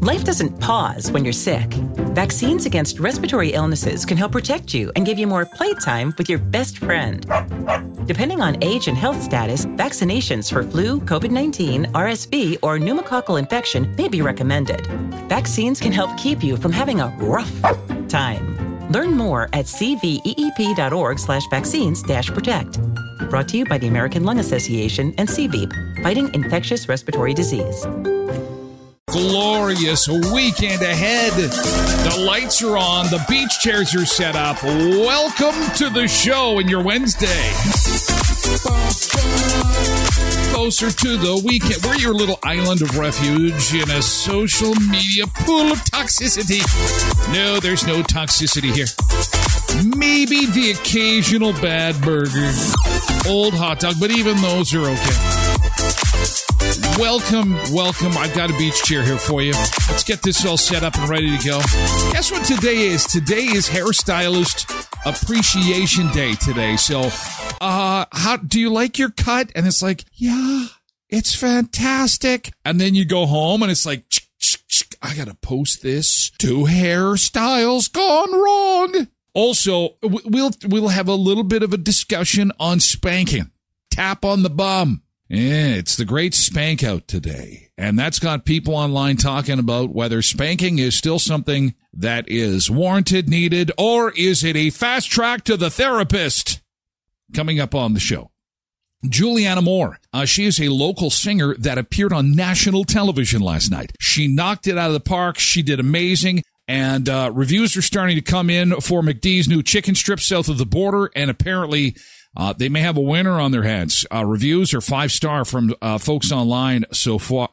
Life doesn't pause when you're sick. Vaccines against respiratory illnesses can help protect you and give you more playtime with your best friend. Depending on age and health status, vaccinations for flu, COVID-19, RSV, or pneumococcal infection may be recommended. Vaccines can help keep you from having a rough time. Learn more at cveep.org/vaccines-protect. Brought to you by the American Lung Association and CVEEP, fighting infectious respiratory disease. Glorious weekend ahead. The lights are on. The beach chairs are set up. Welcome to the show in your Wednesday. Closer to the weekend. We're your little island of refuge in a social media pool of toxicity. No, there's no toxicity here. Maybe the occasional bad burger. Old hot dog, but even those are okay. Welcome. I've got a beach chair here for you. Let's get this all set up and ready to go. Guess what today is? Today is Hairstylist Appreciation Day today. So, how do you like your cut? And it's like, yeah, it's fantastic. And then you go home and it's like, I gotta post this. 2 hairstyles gone wrong. Also, we'll have a little bit of a discussion on spanking. Tap on the bum. Yeah, it's the great spank out today. And that's got people online talking about whether spanking is still something that is warranted, needed, or is it a fast track to the therapist? Coming up on the show, Juliana Moore. She is a local singer that appeared on national television last night. She knocked it out of the park. She did amazing. And reviews are starting to come in for McD's new chicken strips south of the border. And apparently they may have a winner on their hands. Reviews are 5-star from folks online so far.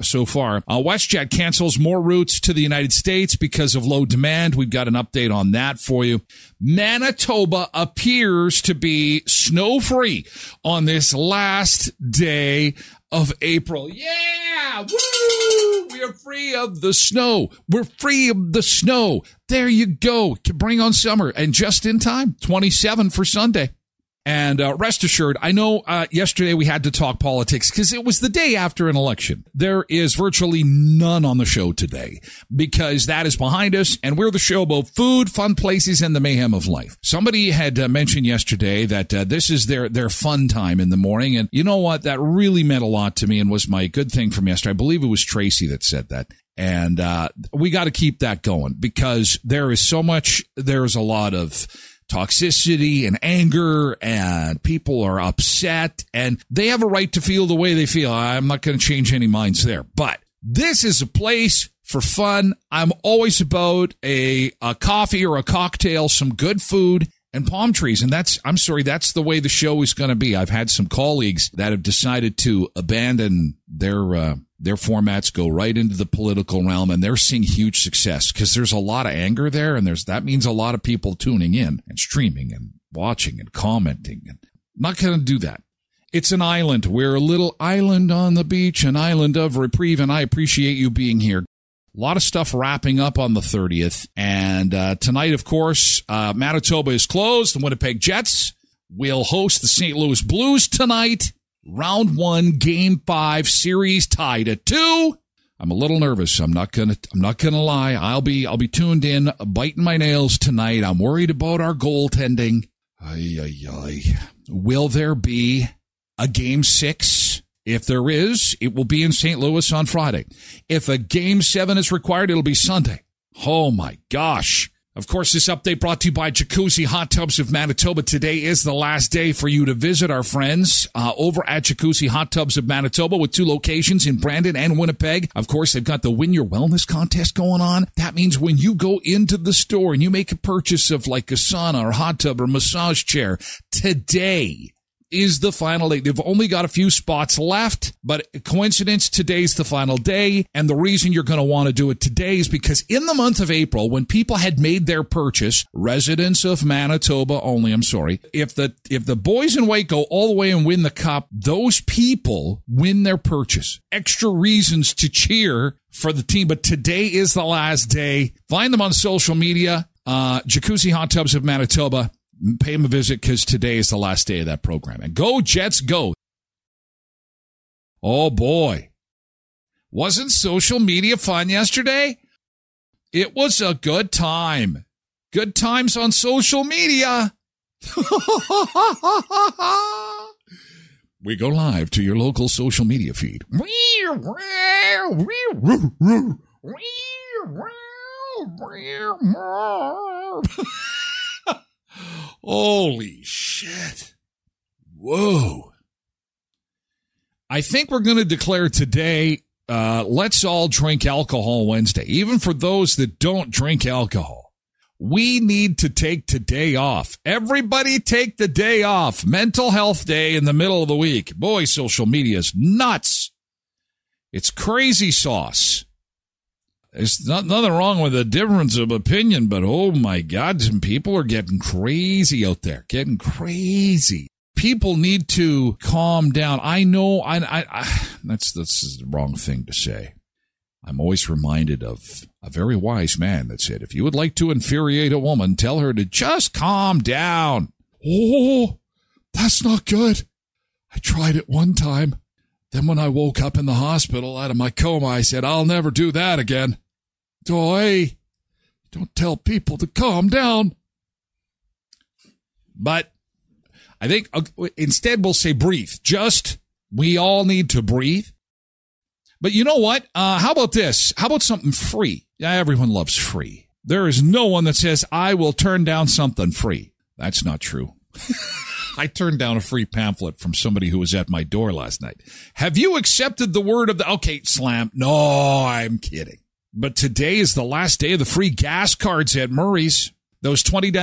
WestJet cancels more routes to the United States because of low demand. We've got an update on that for you. Manitoba appears to be snow-free on this last day of April. Yeah! Woo! We are free of the snow. We're free of the snow. There you go. To bring on summer. And just in time, 27 for Sunday. And rest assured, I know yesterday we had to talk politics because it was the day after an election. There is virtually none on the show today because that is behind us, and we're the show about food, fun places, and the mayhem of life. Somebody had mentioned yesterday that this is their fun time in the morning, and you know what? That really meant a lot to me and was my good thing from yesterday. I believe it was Tracy that said that. And we got to keep that going because there's a lot of toxicity and anger, and people are upset, and they have a right to feel the way they feel. I'm not going to change any minds there, but this is a place for fun. I'm always about a coffee or a cocktail, some good food, and palm trees. And that's the way the show is going to be. I've had some colleagues that have decided to abandon their formats, go right into the political realm, and they're seeing huge success because there's a lot of anger there, and that means a lot of people tuning in and streaming and watching and commenting. And I'm not going to do that. It's an island. We're a little island on the beach, an island of reprieve, and I appreciate you being here. A lot of stuff wrapping up on the 30th, and tonight, of course, Manitoba is closed. The Winnipeg Jets will host the St. Louis Blues tonight. Round 1, Game 5, series tied at 2. I'm a little nervous. I'm not gonna lie. I'll be tuned in, biting my nails tonight. I'm worried about our goaltending. Will there be a Game 6? If there is, it will be in St. Louis on Friday. If a Game 7 is required, it'll be Sunday. Oh my gosh. Of course, this update brought to you by Jacuzzi Hot Tubs of Manitoba. Today is the last day for you to visit our friends over at Jacuzzi Hot Tubs of Manitoba with 2 locations in Brandon and Winnipeg. Of course, they've got the Win Your Wellness contest going on. That means when you go into the store and you make a purchase of like a sauna or hot tub or massage chair, today is the final day. They've only got a few spots left, but coincidence, today's the final day. And the reason you're going to want to do it today is because in the month of April, when people had made their purchase, residents of Manitoba only, if the boys in white go all the way and win the cup, those people win their purchase. Extra reasons to cheer for the team. But today is the last day. Find them on social media, Jacuzzi Hot Tubs of Manitoba. Pay them a visit because today is the last day of that program. And go, Jets, go. Oh, boy. Wasn't social media fun yesterday? It was a good time. Good times on social media. We go live to your local social media feed. Holy shit. Whoa. I think we're going to declare today, let's all drink alcohol Wednesday. Even for those that don't drink alcohol, we need to take today off. Everybody take the day off. Mental health day in the middle of the week. Boy, social media is nuts. It's crazy sauce. There's nothing wrong with a difference of opinion, but oh my God, some people are getting crazy out there. Getting crazy. People need to calm down. I know that's the wrong thing to say. I'm always reminded of a very wise man that said, if you would like to infuriate a woman, tell her to just calm down. Oh, that's not good. I tried it one time. Then when I woke up in the hospital out of my coma, I said, I'll never do that again. Don't tell people to calm down. But I think instead we'll say breathe. We all need to breathe. But you know what? How about this? How about something free? Yeah, everyone loves free. There is no one that says, I will turn down something free. That's not true. I turned down a free pamphlet from somebody who was at my door last night. Have you accepted the word of the... Okay, Slam. No, I'm kidding. But today is the last day of the free gas cards at Murray's. Those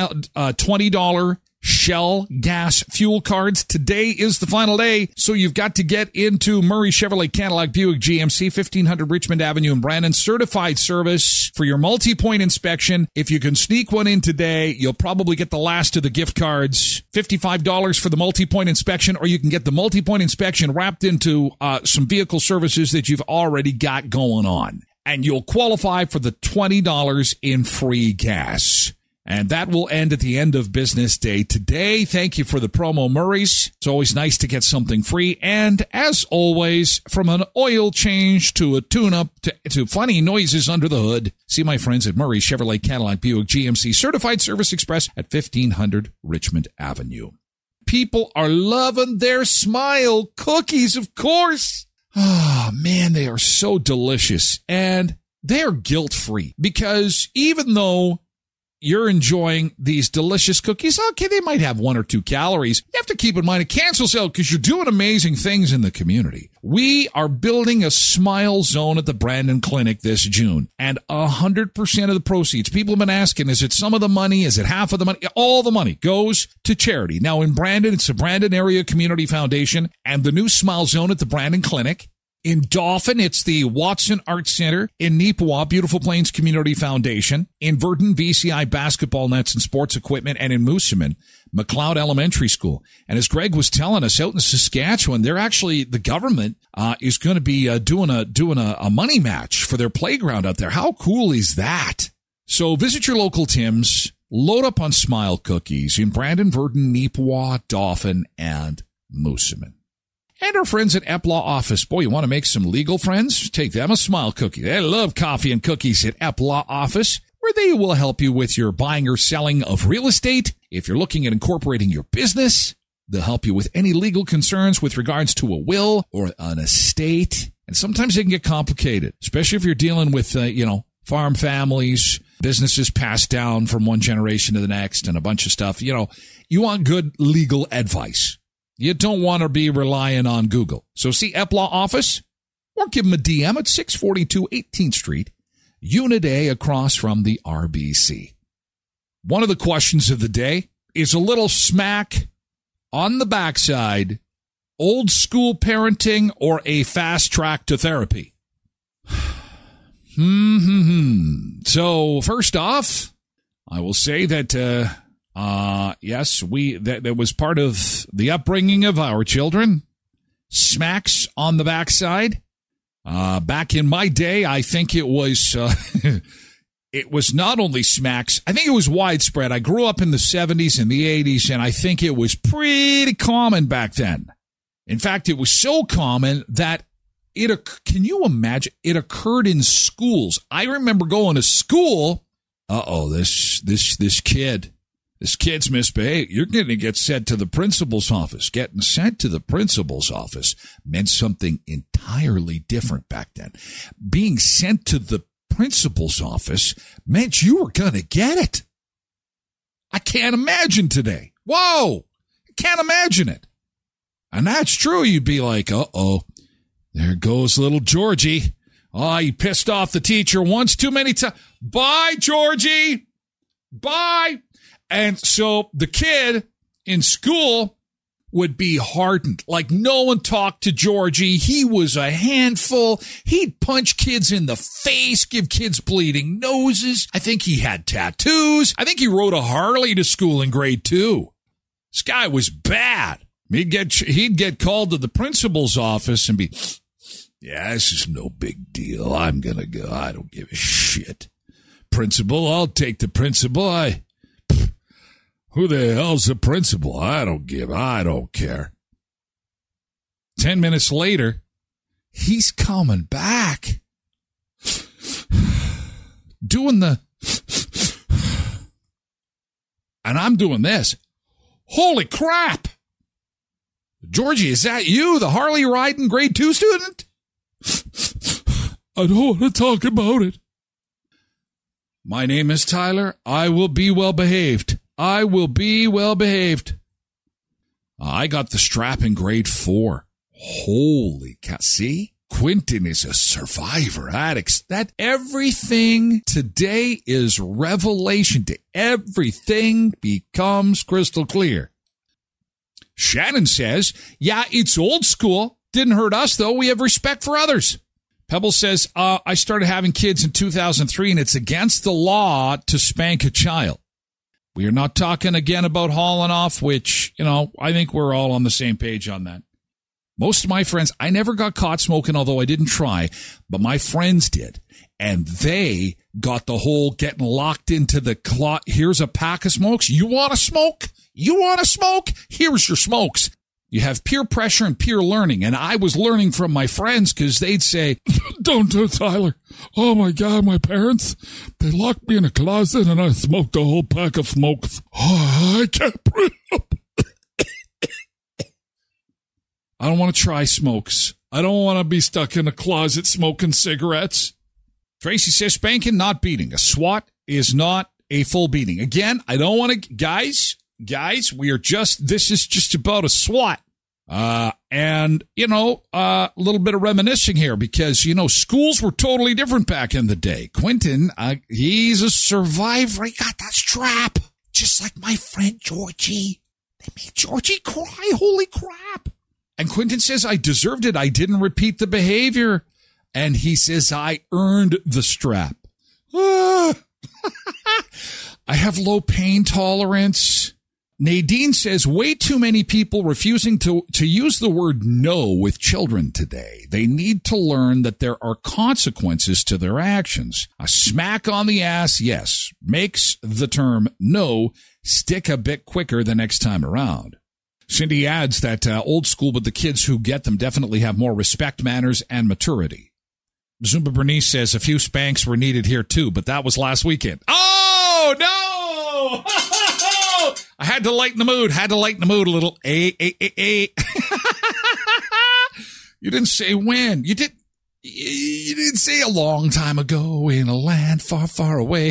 $20 Shell gas fuel cards. Today is the final day, so you've got to get into Murray Chevrolet Cadillac Buick GMC, 1500 Richmond Avenue in Brandon. Certified service for your multi-point inspection. If you can sneak one in today, you'll probably get the last of the gift cards. $55 for the multi-point inspection, or you can get the multi-point inspection wrapped into some vehicle services that you've already got going on. And you'll qualify for the $20 in free gas. And that will end at the end of business day today. Thank you for the promo, Murray's. It's always nice to get something free. And as always, from an oil change to a tune-up to funny noises under the hood, see my friends at Murray Chevrolet Cadillac Buick GMC Certified Service Express at 1500 Richmond Avenue. People are loving their Smile cookies, of course. Oh, man, they are so delicious. And they're guilt-free because even though you're enjoying these delicious cookies, okay, they might have 1 or 2 calories. You have to keep in mind it cancels out because you're doing amazing things in the community. We are building a Smile Zone at the Brandon Clinic this June, and 100% of the proceeds, people have been asking, is it some of the money? Is it half of the money? All the money goes to charity. Now in Brandon, it's the Brandon Area Community Foundation and the new Smile Zone at the Brandon Clinic. In Dauphin, it's the Watson Arts Center. In Neepawa, Beautiful Plains Community Foundation. In Verdun, VCI Basketball Nets and Sports Equipment. And in Moosomin, McLeod Elementary School. And as Greg was telling us, out in Saskatchewan, they're actually, the government is going to be doing a money match for their playground out there. How cool is that? So visit your local Tim's, load up on Smile cookies in Brandon, Verdun, Neepawa, Dauphin, and Moosomin. And our friends at Eplaw Office. Boy, you want to make some legal friends? Take them a Smile cookie. They love coffee and cookies at Eplaw Office, where they will help you with your buying or selling of real estate. If you're looking at incorporating your business, they'll help you with any legal concerns with regards to a will or an estate. And sometimes they can get complicated, especially if you're dealing with, farm families, businesses passed down from one generation to the next, and a bunch of stuff. You want good legal advice. You don't want to be relying on Google. So see Eplaw Office or give them a DM at 642 18th Street, Unit A across from the RBC. One of the questions of the day is a little smack on the backside, old school parenting or a fast track to therapy. So first off, I will say that yes, that was part of the upbringing of our children. Smacks on the backside. Back in my day, I think it was it was not only smacks. I think it was widespread. I grew up in the 70s and the 80s, and I think it was pretty common back then. In fact, it was so common that Can you imagine? It occurred in schools. I remember going to school. This kid's misbehaved. You're going to get sent to the principal's office. Getting sent to the principal's office meant something entirely different back then. Being sent to the principal's office meant you were going to get it. I can't imagine today. Whoa! I can't imagine it. And that's true. You'd be like, there goes little Georgie. Oh, he pissed off the teacher once too many times. Bye, Georgie. Bye. And so the kid in school would be hardened. Like no one talked to Georgie. He was a handful. He'd punch kids in the face, give kids bleeding noses. I think he had tattoos. I think he rode a Harley to school in grade 2. This guy was bad. He'd get called to the principal's office and be, yeah, this is no big deal. I'm going to go. I don't give a shit. Principal, I'll take the principal. Who the hell's the principal? I don't care. 10 minutes later, he's coming back. Doing the... And I'm doing this. Holy crap! Georgie, is that you, the Harley riding grade 2 student? I don't want to talk about it. My name is Tyler. I will be well behaved. I will be well behaved. I got the strap in grade 4. Holy cow. See? Quentin is a survivor. That everything today is revelation day. Everything becomes crystal clear. Shannon says, yeah, it's old school. Didn't hurt us, though. We have respect for others. Pebble says, I started having kids in 2003, and it's against the law to spank a child. We are not talking again about hauling off, which, I think we're all on the same page on that. Most of my friends, I never got caught smoking, although I didn't try, but my friends did. And they got the whole getting locked into the closet. Here's a pack of smokes. You want to smoke? You want to smoke? Here's your smokes. You have peer pressure and peer learning. And I was learning from my friends because they'd say, don't do it, Tyler. Oh, my God, my parents, they locked me in a closet and I smoked a whole pack of smokes. Oh, I can't breathe. I don't want to try smokes. I don't want to be stuck in a closet smoking cigarettes. Tracy says spanking, not beating. A swat is not a full beating. Again, I don't want to, guys, this is just about a swat. And a little bit of reminiscing here because, schools were totally different back in the day. Quentin, he's a survivor. He got that strap. Just like my friend Georgie. They made Georgie cry. Holy crap. And Quentin says, I deserved it. I didn't repeat the behavior. And he says, I earned the strap. I have low pain tolerance. Nadine says, way too many people refusing to use the word no with children today. They need to learn that there are consequences to their actions. A smack on the ass, yes, makes the term no stick a bit quicker the next time around. Cindy adds that old school, but the kids who get them definitely have more respect, manners, and maturity. Zumba Bernice says a few spanks were needed here too, but that was last weekend. Oh, no! I had to lighten the mood. A little. You didn't say when. You didn't say a long time ago in a land far, far away.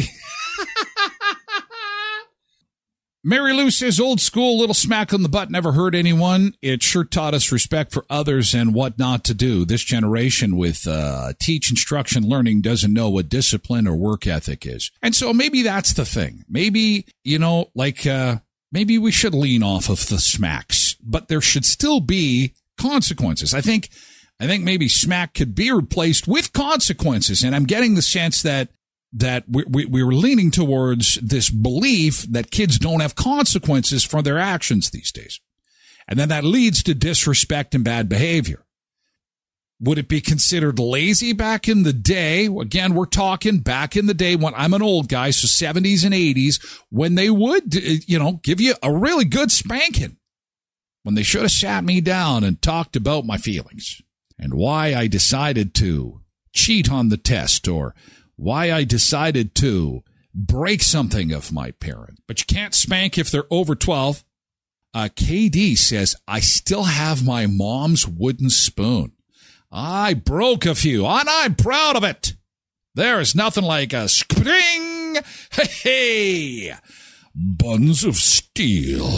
Mary Lou says, old school, little smack on the butt never hurt anyone. It sure taught us respect for others and what not to do. This generation with teach, instruction, learning doesn't know what discipline or work ethic is. And so maybe that's the thing. Maybe, maybe we should lean off of the smacks, but there should still be consequences. I think maybe smack could be replaced with consequences. And I'm getting the sense that we were leaning towards this belief that kids don't have consequences for their actions these days. And then that leads to disrespect and bad behavior. Would it be considered lazy back in the day? Again, we're talking back in the day when I'm an old guy, so 70s and 80s, when they would, give you a really good spanking, when they should have sat me down and talked about my feelings. and why I decided to cheat on the test or why I decided to break something of my parent. But you can't spank if they're over 12. KD says, I still have my mom's wooden spoon. I broke a few, and I'm proud of it. There is nothing like a spring. Hey, buns of steel.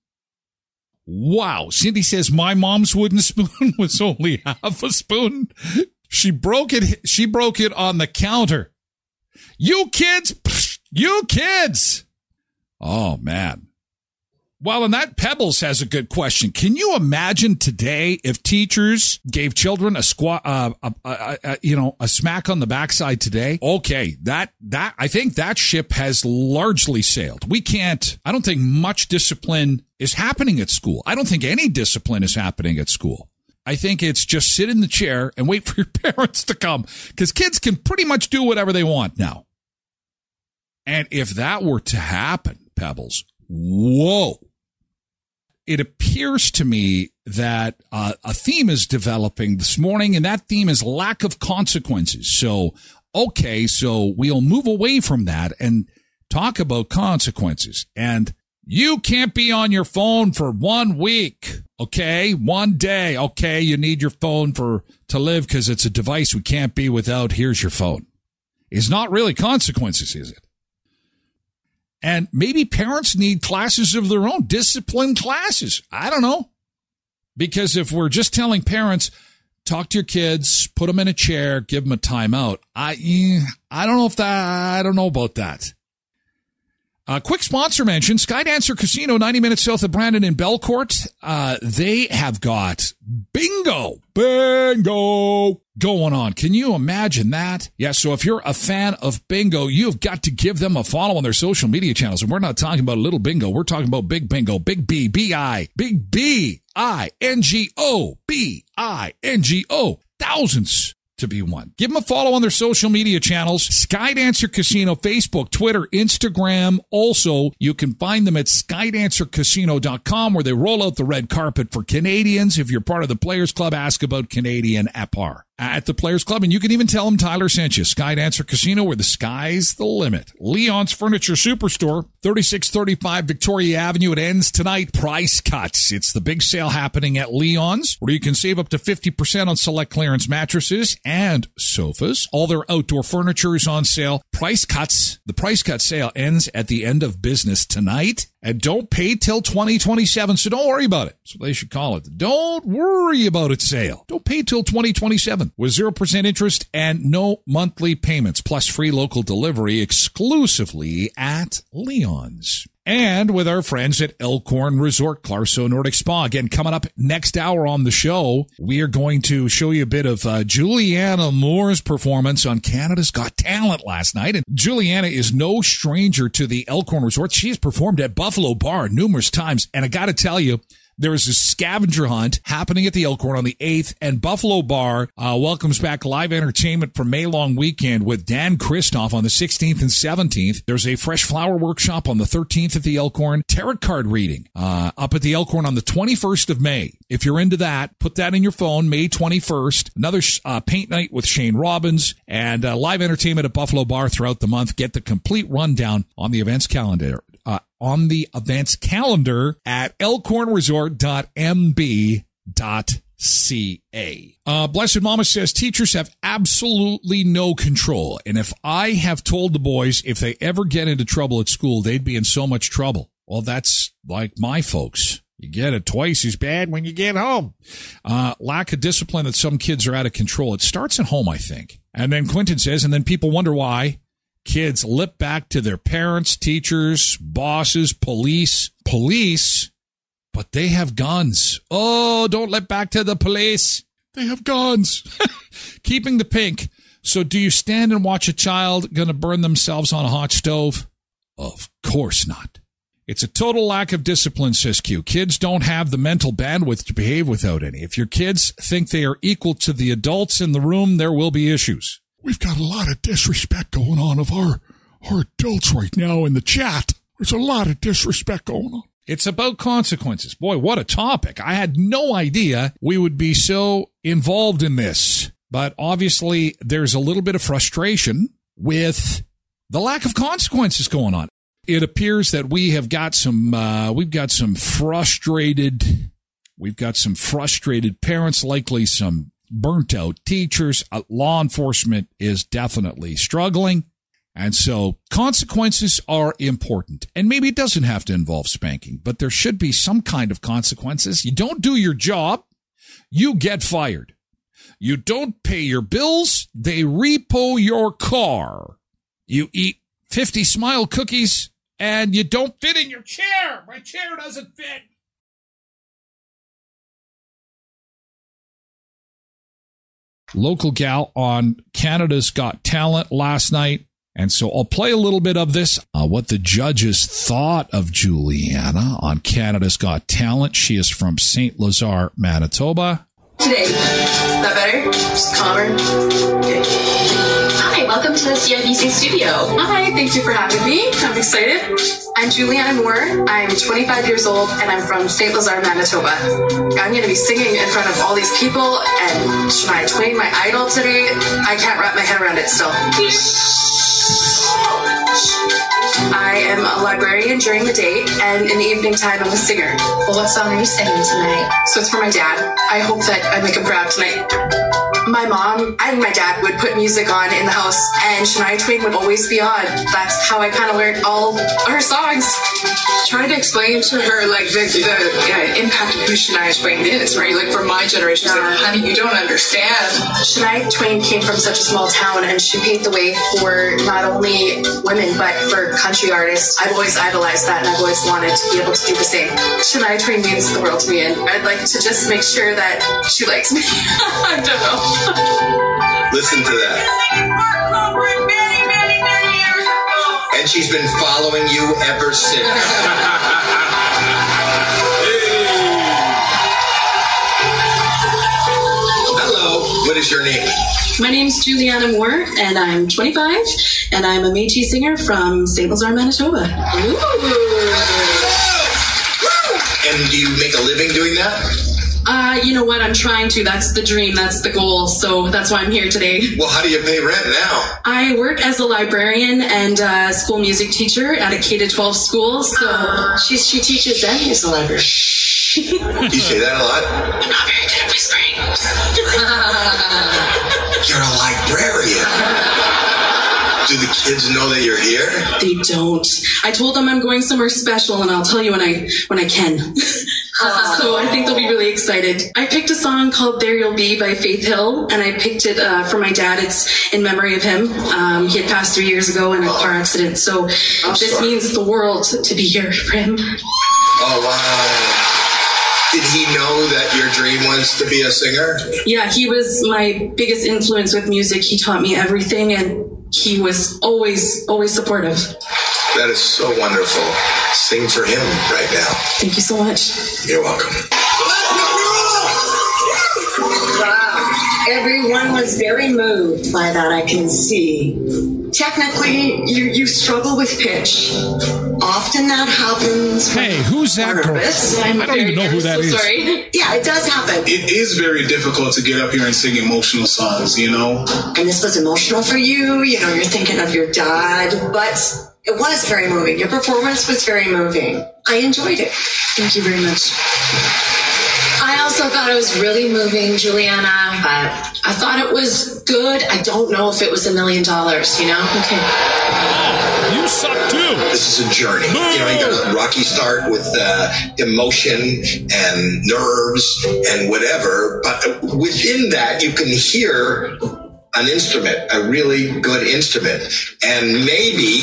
Wow. Cindy says my mom's wooden spoon was only half a spoon. She broke it on the counter. You kids. Oh, man. Well, and that Pebbles has a good question. Can you imagine today if teachers gave children a smack on the backside today? Okay, that I think that ship has largely sailed. I don't think much discipline is happening at school. I don't think any discipline is happening at school. I think it's just sit in the chair and wait for your parents to come, because kids can pretty much do whatever they want now. And if that were to happen, Pebbles, whoa. It appears to me that a theme is developing this morning, and that theme is lack of consequences. So we'll move away from that and talk about consequences. And you can't be on your phone for 1 week, okay? 1 day, okay? You need your phone to live because it's a device we can't be without. Here's your phone. It's not really consequences, is it? And maybe parents need classes of their own, discipline classes. I don't know. Because if we're just telling parents, talk to your kids, put them in a chair, give them a timeout, I don't know about that. Quick sponsor mention, Skydancer Casino, 90 minutes south of Brandon in Belcourt. They have got bingo going on. Can you imagine that? Yeah, so if you're a fan of bingo, you've got to give them a follow on their social media channels. And we're not talking about a little bingo. We're talking about big bingo, big B, B-I, big B-I-N-G-O, B-I-N-G-O, thousands to be won. Give them a follow on their social media channels, Skydancer Casino, Facebook, Twitter, Instagram. Also, you can find them at skydancercasino.com, where they roll out the red carpet for Canadians. If you're part of the Players Club, ask about Canadian Epar at the Players Club. And you can even tell them Tyler sent you. Skydancer Casino, where the sky's the limit. Leon's Furniture Superstore, 3635 Victoria Avenue. It ends tonight. Price cuts. It's the big sale happening at Leon's, where you can save up to 50% on select clearance mattresses and sofas. All their outdoor furniture is on sale. Price cuts. The price cut sale ends at the end of business tonight. And don't pay till 2027, so don't worry about it. So they should call it. Don't worry about it sale. Don't pay till 2027 with 0% interest and no monthly payments, plus free local delivery exclusively at Leon's. And with our friends at Elkhorn Resort, Clarso Nordic Spa. Again, coming up next hour on the show, we are going to show you a bit of Juliana Moore's performance on Canada's Got Talent last night. And Juliana is no stranger to the Elkhorn Resort. She has performed at Buffalo Bar numerous times. And I got to tell you, there is a scavenger hunt happening at the Elkhorn on the 8th, and Buffalo Bar welcomes back live entertainment for May Long Weekend with Dan Christoff on the 16th and 17th. There's a fresh flower workshop on the 13th at the Elkhorn. Tarot card reading up at the Elkhorn on the 21st of May. If you're into that, put that in your phone, May 21st. Another paint night with Shane Robbins, and live entertainment at Buffalo Bar throughout the month. Get the complete rundown on the events calendar. At elkhornresort.mb.ca. Blessed Mama says teachers have absolutely no control. And if I have told the boys if they ever get into trouble at school, they'd be in so much trouble. Well, that's like my folks. You get it twice as bad when you get home. Lack of discipline that some kids are out of control. It starts at home, I think. And then Quentin says, and then people wonder why kids lip back to their parents, teachers, bosses, police, but they have guns. Oh, don't lip back to the police. They have guns. Keeping the pink. So do you stand and watch a child going to burn themselves on a hot stove? Of course not. It's a total lack of discipline, says Q. Kids don't have the mental bandwidth to behave without any. If your kids think they are equal to the adults in the room, there will be issues. We've got a lot of disrespect going on of our adults right now in the chat. There's a lot of disrespect going on. It's about consequences. Boy, what a topic. I had no idea we would be so involved in this, but obviously there's a little bit of frustration with the lack of consequences going on. It appears that we've got some frustrated parents, likely some burnt out teachers. Law enforcement is definitely struggling. And so consequences are important. And maybe it doesn't have to involve spanking, but there should be some kind of consequences. You don't do your job, you get fired. You don't pay your bills, they repo your car. You eat 50 Smile cookies and you don't fit in your chair. My chair doesn't fit. Local gal on Canada's Got Talent last night. And so I'll play a little bit of this, what the judges thought of Juliana on Canada's Got Talent. She is from St. Lazare, Manitoba. Today, is that better? Just calmer? Okay. Hi, welcome to the CIBC studio. Hi, thank you for having me. I'm excited. I'm Juliana Moore. I'm 25 years old, and I'm from St. Lazare, Manitoba. I'm going to be singing in front of all these people, and Shania Twain, my idol today. I can't wrap my head around it still. I am a librarian during the day, and in the evening time, I'm a singer. Well, what song are you singing tonight? So it's for my dad. I hope that I make him proud tonight. My mom and my dad would put music on in the house, and Shania Twain would always be on. That's how I kind of learned all her songs. Trying to explain to her, like, the impact of who Shania Twain is, right? Like, for my generation, like, honey, you don't understand. Shania Twain came from such a small town, and she paved the way for not only women, but for country artists. I've always idolized that, and I've always wanted to be able to do the same. Shania Twain means the world to me, and I'd like to just make sure that she likes me. I don't know. Listen to that. And she's been following you ever since. Hello, what is your name? My name's Juliana Moore, and I'm 25, and I'm a Métis singer from St. Lazare, Manitoba. Ooh. And do you make a living doing that? You know what? I'm trying to. That's the dream. That's the goal. So that's why I'm here today. Well, how do you pay rent now? I work as a librarian and school music teacher at a K-12 school. So she teaches and is a librarian. You say that a lot? I'm not very good at whispering. You're a librarian. Do the kids know that you're here? They don't. I told them I'm going somewhere special, and I'll tell you when I can. So I think they'll be really excited. I picked a song called There You'll Be by Faith Hill, and I picked it for my dad. It's in memory of him. He had passed 3 years ago in a car accident, so this means the world to be here for him. Oh, wow. Did he know that your dream was to be a singer? Yeah, he was my biggest influence with music. He taught me everything, and he was always supportive. That is so wonderful. Sing for him right now. Thank you so much. You're welcome. Wow. Everyone was very moved by that, I can see. Technically, you struggle with pitch. Often that happens. Hey, who's that girl? I don't even know who that is. Sorry. Yeah, it does happen. It is very difficult to get up here and sing emotional songs, you know? And this was emotional for you. You know, you're thinking of your dad. But it was very moving. Your performance was very moving. I enjoyed it. Thank you very much. I also thought it was really moving, Juliana, but I thought it was good. I don't know if it was $1 million, you know? Okay. You suck too. This is a journey. You know, you got a rocky start with emotion and nerves and whatever, but within that you can hear an instrument, a really good instrument, and maybe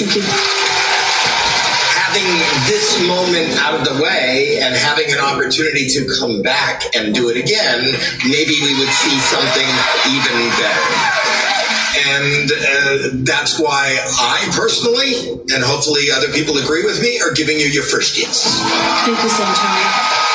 having this moment out of the way and having an opportunity to come back and do it again, maybe we would see something even better. And that's why I personally, and hopefully other people agree with me, are giving you your first yes. Thank you so much, honey.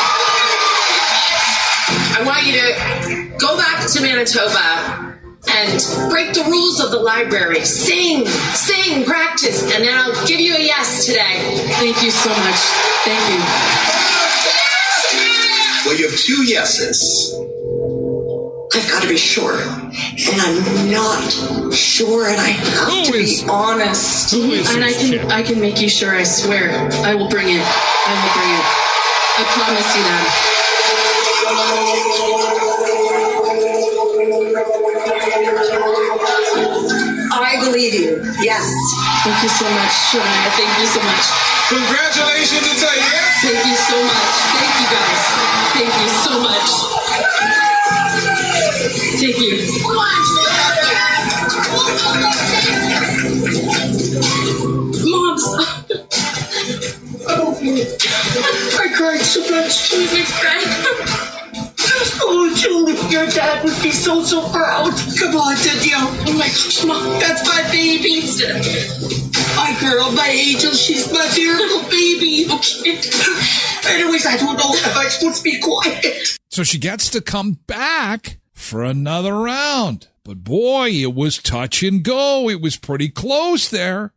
I want you to go back to Manitoba and break the rules of the library. Sing, practice, and then I'll give you a yes today. Thank you so much. Thank you. Well, you have 2 yeses. I've got to be sure. And I'm not sure, and I have to be honest. And I can make you sure, I swear. I will bring it. I promise you that. I believe you. Yes. Thank you so much, Shania. Thank you so much. Congratulations to tell you. Thank you so much. Thank you, guys. Thank you so much. Thank you. Mom, stop. I cried so much. Please cry. Oh, Julie, your dad would be so proud. Come on, Danielle. Oh my gosh, Mom, that's my baby. My girl, my angel, she's my miracle baby. Okay. Anyways, I don't know if I'm supposed to be quiet. So she gets to come back for another round. But boy, it was touch and go. It was pretty close there.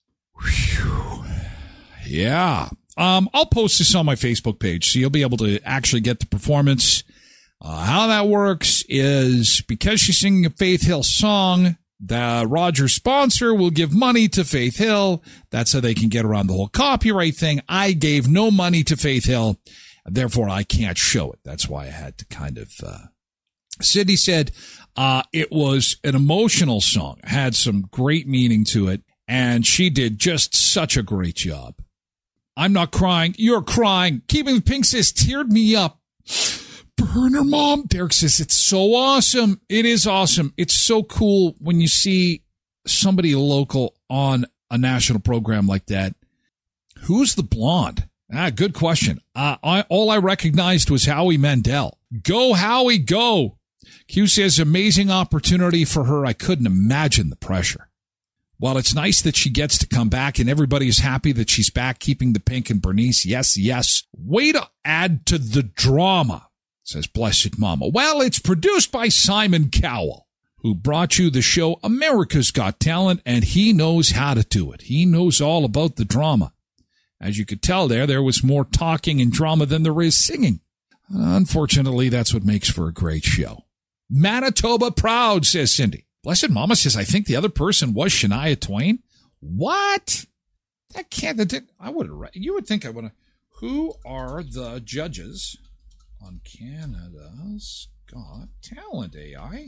Whew. Yeah. I'll post this on my Facebook page, so you'll be able to actually get the performance. How that works is because she's singing a Faith Hill song, the Rogers sponsor will give money to Faith Hill. That's how they can get around the whole copyright thing. I gave no money to Faith Hill, therefore I can't show it. That's why I had to kind of, Sydney said, it was an emotional song, had some great meaning to it, and she did just such a great job. I'm not crying. You're crying. Keeping the Pink says, teared me up. Burn her, Mom. Derek says, it's so awesome. It is awesome. It's so cool when you see somebody local on a national program like that. Who's the blonde? Good question. All I recognized was Howie Mandel. Go, Howie, go. Q says, amazing opportunity for her. I couldn't imagine the pressure. Well, it's nice that she gets to come back and everybody is happy that she's back, keeping the Pink and Bernice. Yes, yes. Way to add to the drama, says Blessed Mama. Well, it's produced by Simon Cowell, who brought you the show America's Got Talent, and he knows how to do it. He knows all about the drama. As you could tell there was more talking and drama than there is singing. Unfortunately, that's what makes for a great show. Manitoba proud, says Cindy. Blessed Mama says, I think the other person was Shania Twain. What? That can't, I would have, you would think I would have. Who are the judges on Canada's Got Talent, AI?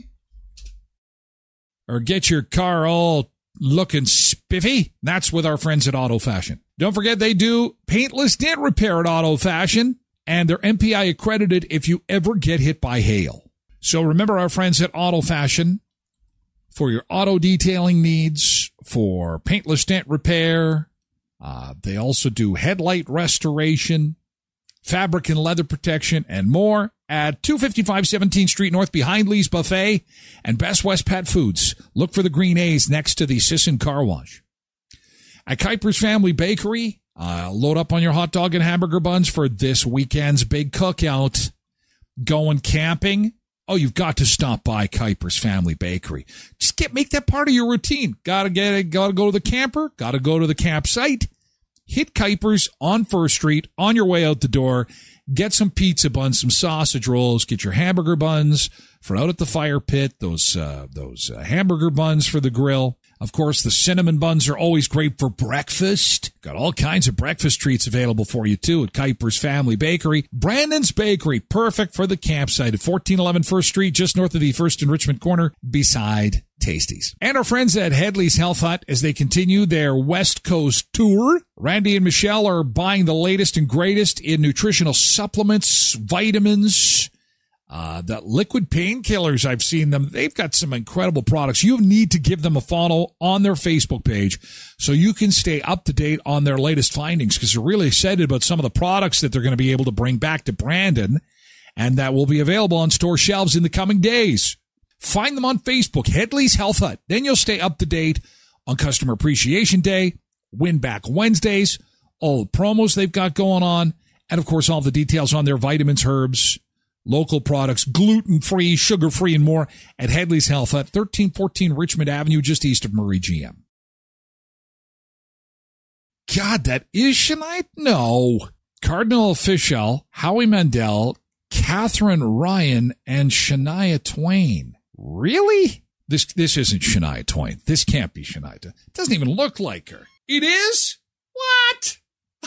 Or get your car all looking spiffy? That's with our friends at Auto Fashion. Don't forget they do paintless dent repair at Auto Fashion, and they're MPI accredited if you ever get hit by hail. So remember our friends at Auto Fashion for your auto detailing needs, for paintless dent repair. They also do headlight restoration, fabric and leather protection, and more at 255 17th Street North behind Lee's Buffet and Best West Pet Foods. Look for the green A's next to the Sisson Car Wash. At Kuiper's Family Bakery, load up on your hot dog and hamburger buns for this weekend's big cookout. Going camping? Oh, you've got to stop by Kuiper's Family Bakery. Just make that part of your routine. Gotta go to the camper, gotta go to the campsite. Hit Kuiper's on First Street on your way out the door. Get some pizza buns, some sausage rolls, get your hamburger buns for out at the fire pit, those hamburger buns for the grill. Of course, the cinnamon buns are always great for breakfast. Got all kinds of breakfast treats available for you, too, at Kuiper's Family Bakery. Brandon's Bakery, perfect for the campsite at 1411 First Street, just north of the First and Richmond corner, beside Tasties. And our friends at Headley's Health Hut, as they continue their West Coast tour. Randy and Michelle are buying the latest and greatest in nutritional supplements, vitamins, the liquid painkillers. I've seen them. They've got some incredible products. You need to give them a follow on their Facebook page so you can stay up to date on their latest findings, because they're really excited about some of the products that they're going to be able to bring back to Brandon and that will be available on store shelves in the coming days. Find them on Facebook, Headley's Health Hut. Then you'll stay up to date on Customer Appreciation Day, Win Back Wednesdays, all the promos they've got going on, and of course all the details on their vitamins, herbs, local products, gluten-free, sugar-free, and more at Headley's Health Hut, 1314 Richmond Avenue, just east of Murray GM. God, that is Shania? No. Cardinal Official, Howie Mandel, Catherine Ryan and Shania Twain. Really? This isn't Shania Twain. This can't be Shania Twain. It doesn't even look like her. It is? What?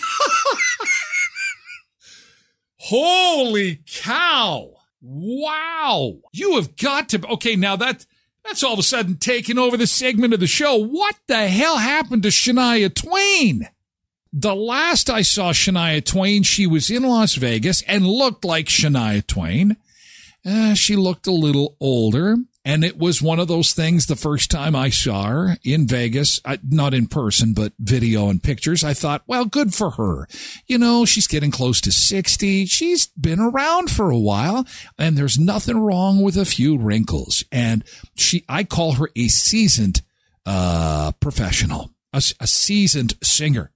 Holy cow. Wow. You have got to. Okay, now that's all of a sudden taking over the segment of the show. What the hell happened to Shania Twain? The last I saw Shania Twain, she was in Las Vegas and looked like Shania Twain. She looked a little older, and it was one of those things the first time I saw her in Vegas, not in person, but video and pictures, I thought, well, good for her. You know, she's getting close to 60. She's been around for a while, and there's nothing wrong with a few wrinkles. And I call her a seasoned professional, a seasoned singer.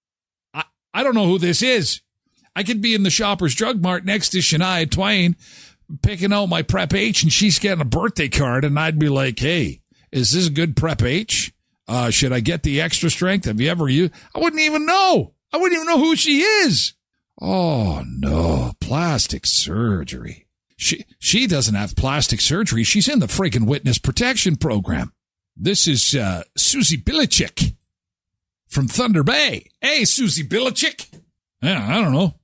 I don't know who this is. I could be in the Shoppers Drug Mart next to Shania Twain picking out my Prep H, and she's getting a birthday card, and I'd be like, hey, is this a good Prep H? Should I get the extra strength? Have you ever used? I wouldn't even know. I wouldn't even know who she is. Oh, no. Plastic surgery. She doesn't have plastic surgery. She's in the freaking witness protection program. This is Susie Bilichik from Thunder Bay. Hey, Susie Bilichik. Yeah, I don't know.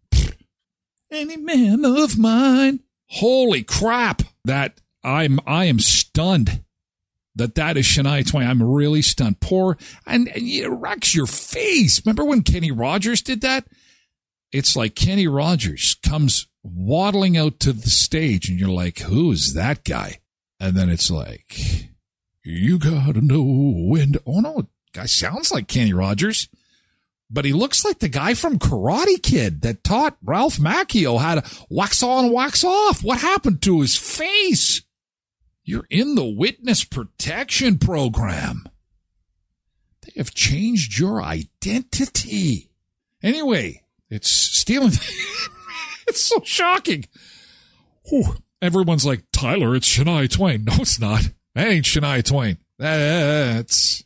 Any man of mine. Holy crap. I am stunned that is Shania Twain. I'm really stunned. Poor, and it wrecks your face. Remember when Kenny Rogers did that? It's like Kenny Rogers comes waddling out to the stage and you're like, who is that guy? And then it's like, you gotta know when. Oh no, guy sounds like Kenny Rogers, but he looks like the guy from Karate Kid that taught Ralph Macchio how to wax on, wax off. What happened to his face? You're in the witness protection program. They have changed your identity. Anyway, it's stealing. It's so shocking. Whew. Everyone's like, Tyler, it's Shania Twain. No, it's not. That ain't Shania Twain. That's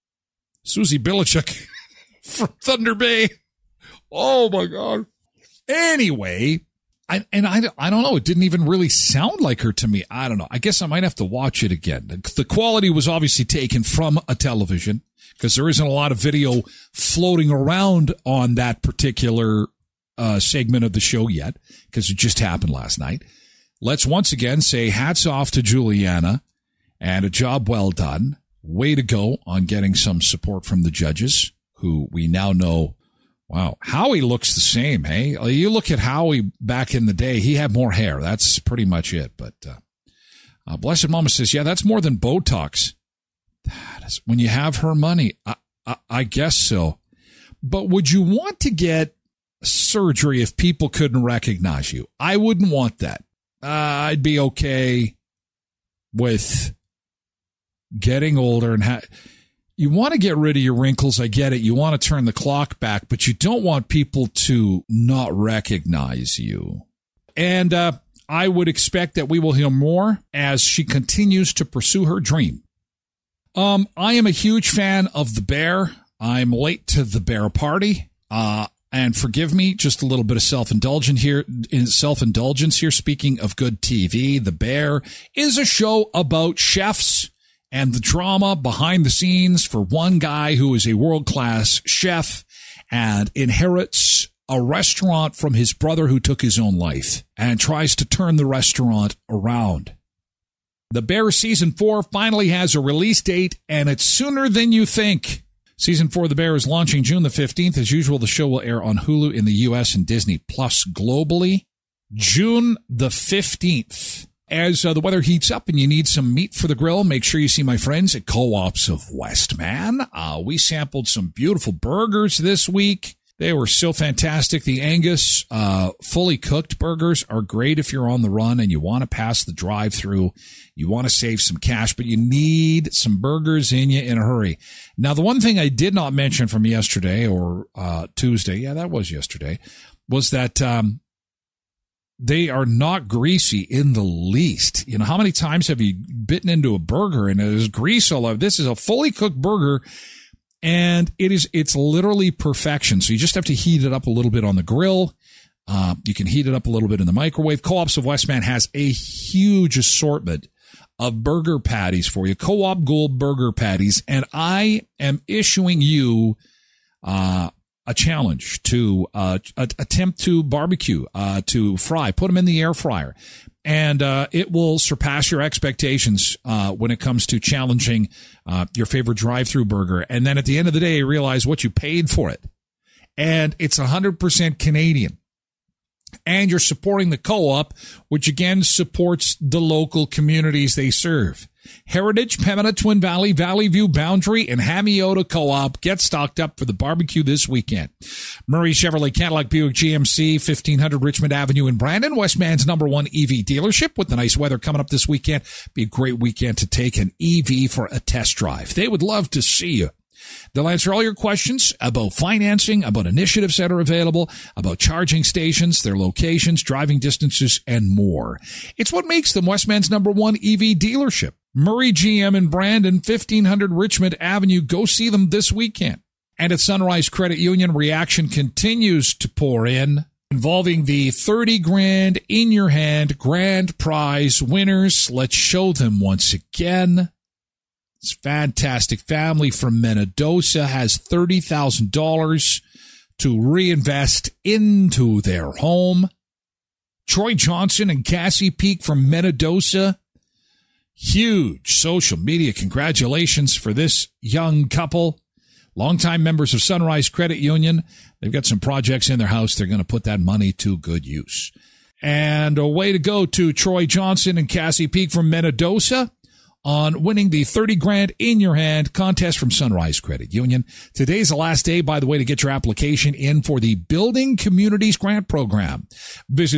Susie Bilichik from Thunder Bay. Oh, my God. Anyway, I don't know. It didn't even really sound like her to me. I don't know. I guess I might have to watch it again. The quality was obviously taken from a television because there isn't a lot of video floating around on that particular segment of the show yet because it just happened last night. Let's once again say hats off to Juliana and a job well done. Way to go on getting some support from the judges who we now know. Wow. Howie looks the same. Hey, you look at Howie back in the day. He had more hair. That's pretty much it. But Blessed Mama says, yeah, that's more than Botox. That is when you have her money. I guess so. But would you want to get surgery if people couldn't recognize you? I wouldn't want that. I'd be okay with getting older and you want to get rid of your wrinkles. I get it. You want to turn the clock back, but you don't want people to not recognize you. And I would expect that we will hear more as she continues to pursue her dream. I am a huge fan of The Bear. I'm late to the Bear party. And forgive me, just a little bit of self-indulgence here. Speaking of good TV, The Bear is a show about chefs and the drama behind the scenes for one guy who is a world-class chef and inherits a restaurant from his brother who took his own life and tries to turn the restaurant around. The Bear Season 4 finally has a release date, and it's sooner than you think. Season 4 of The Bear is launching June the 15th. As usual, the show will air on Hulu in the U.S. and Disney Plus globally. June the 15th. As the weather heats up and you need some meat for the grill, make sure you see my friends at Co-ops of Westman. We sampled some beautiful burgers this week. They were so fantastic. The Angus fully cooked burgers are great if you're on the run and you want to pass the drive-through. You want to save some cash, but you need some burgers in you in a hurry. Now, the one thing I did not mention from yesterday or Tuesday, yeah, that was yesterday, was that they are not greasy in the least. You know, how many times have you bitten into a burger and there's grease all over? This is a fully cooked burger. And it's literally perfection. So you just have to heat it up a little bit on the grill. You can heat it up a little bit in the microwave. Co-ops of Westman has a huge assortment of burger patties for you. Co-op Gold burger patties. And I am issuing you a challenge to attempt to barbecue, to fry, put them in the air fryer. And it will surpass your expectations when it comes to challenging your favorite drive-through burger. And then at the end of the day, you realize what you paid for it. And it's 100% Canadian. And you're supporting the co-op, which again supports the local communities they serve. Heritage, Pembina, Twin Valley, Valley View, Boundary, and Hamiota Co-op get stocked up for the barbecue this weekend. Murray Chevrolet Cadillac Buick GMC, 1500 Richmond Avenue in Brandon, Westman's #1 EV dealership. With the nice weather coming up this weekend, be a great weekend to take an EV for a test drive. They would love to see you. They'll answer all your questions about financing, about initiatives that are available, about charging stations, their locations, driving distances, and more. It's what makes them Westman's #1 EV dealership. Murray GM in Brandon, 1500 Richmond Avenue. Go see them this weekend. And at Sunrise Credit Union, reaction continues to pour in, involving the 30 grand in your hand grand prize winners. Let's show them once again. This fantastic family from Minnedosa has $30,000 to reinvest into their home. Troy Johnson and Cassie Peak from Minnedosa. Huge social media congratulations for this young couple. Longtime members of Sunrise Credit Union. They've got some projects in their house. They're going to put that money to good use. And a way to go to Troy Johnson and Cassie Peak from Minnedosa on winning the 30 grand in your hand contest from Sunrise Credit Union. Today's the last day, by the way, to get your application in for the Building Communities Grant Program. Visit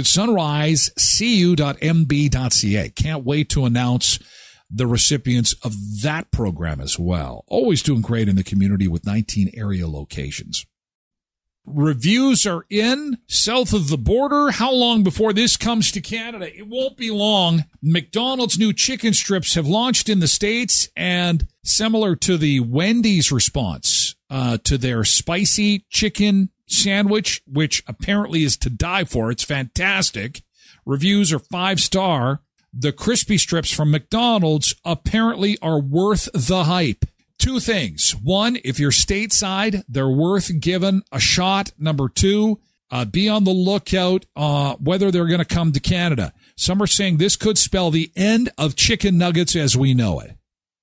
sunrisecu.mb.ca. Can't wait to announce the recipients of that program as well. Always doing great in the community with 19 area locations. Reviews are in south of the border. How long before this comes to Canada? It won't be long. McDonald's new chicken strips have launched in the States, and similar to the Wendy's response to their spicy chicken sandwich, which apparently is to die for. It's fantastic. Reviews are 5-star. The crispy strips from McDonald's apparently are worth the hype. Two things. One, if you're stateside, they're worth giving a shot. Number two, be on the lookout whether they're going to come to Canada. Some are saying this could spell the end of chicken nuggets as we know it.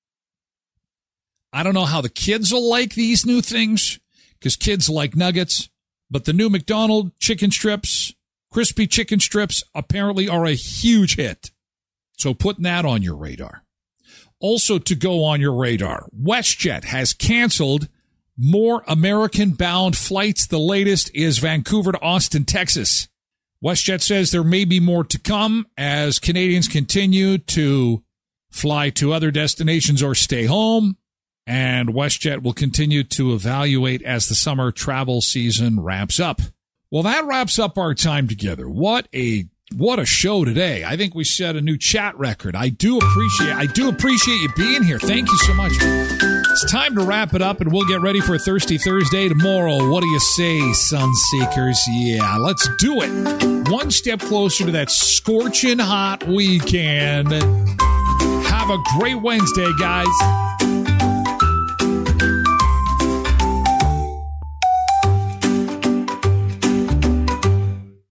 I don't know how the kids will like these new things, because kids like nuggets, but the new McDonald's chicken strips, crispy chicken strips, apparently are a huge hit. So putting that on your radar. Also to go on your radar, WestJet has canceled more American-bound flights. The latest is Vancouver to Austin, Texas. WestJet says there may be more to come as Canadians continue to fly to other destinations or stay home. And WestJet will continue to evaluate as the summer travel season wraps up. Well, that wraps up our time together. What a show today. I think we set a new chat record. I do appreciate you being here. Thank you so much. It's time to wrap it up, and we'll get ready for a Thirsty Thursday tomorrow. What do you say, Sunseekers? Yeah, let's do it. One step closer to that scorching hot weekend. Have a great Wednesday, guys.